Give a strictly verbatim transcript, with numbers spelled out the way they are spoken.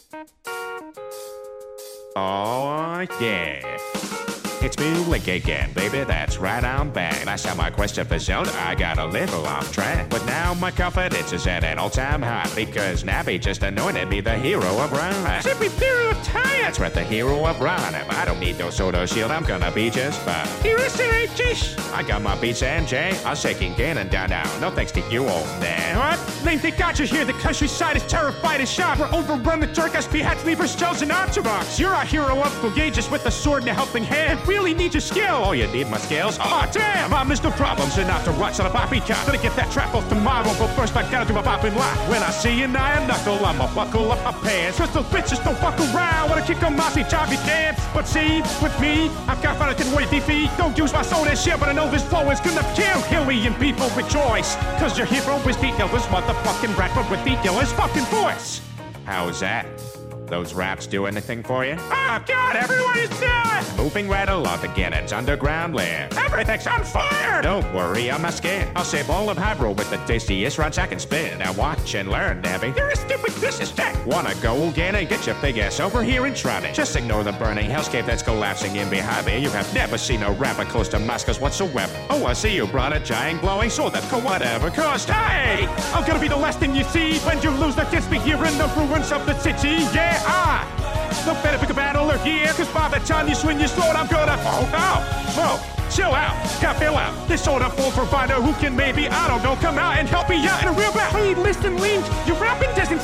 Oh, yeah. It's me, Link again, baby, that's right, I'm back. Last time I questioned Persona, I got a little off track. But now my confidence is at an all-time high, because Navi just anointed me the hero of Rhyme. Simply hero of time! That's right, the hero of Rhyme. I don't need no sort of shield, I'm gonna be just fine. Here's the Jish! I got my beats and Jay, I'm shaking cannon down now. No thanks to you, old man. What? Link, they got you here, the countryside is terrified and shot. We're overrun with jerk S P hats, levers, shells, and entourage. You're a hero of the gauges with a sword and a helping hand. Really need your skill. Oh, you need my skills? Oh, damn! I'm Mister Problems and after watch on a poppy cat. Gonna get that trap off tomorrow, but first I gotta do my popping lock. When I see an iron knuckle, I'ma buckle up my pants. Cause those bitches don't fuck around. Wanna kick on my seat, job dance. But see, with me, I've got fun, I can wait defeat. Don't use my soul and shit, but I know this flow is gonna kill Hilly and people rejoice. Cause your hero is the illest motherfucking rapper with the illest fucking voice. How's that? Those raps do anything for you? Oh God, everyone is dead! Moving right along to Ganon's underground lair. Everything's on fire! Don't worry, I'm not scared. I'll save all of Hyrule with the tastiest runs I can spin. Now watch and learn, Navi. You're a stupid vicious tech! Wanna go, Ganon? Get your big ass over here and try me. Just ignore the burning hellscape that's collapsing in behind me. You have never seen a rapper close to Damascus whatsoever. Oh, I see you brought a giant glowing sword, that's cool, whatever. Cause, hey! I'm gonna be the last thing you see when you lose against me here in the ruins of the city. Yeah! Ah! No better pick a battler here, cause by the time you swing your sword, I'm gonna. Oh, oh, oh, chill out, can't feel out. This sort of full provider who can maybe, I don't know, come out and help me out in a real battle. Hey, listen, Link, your rapping doesn't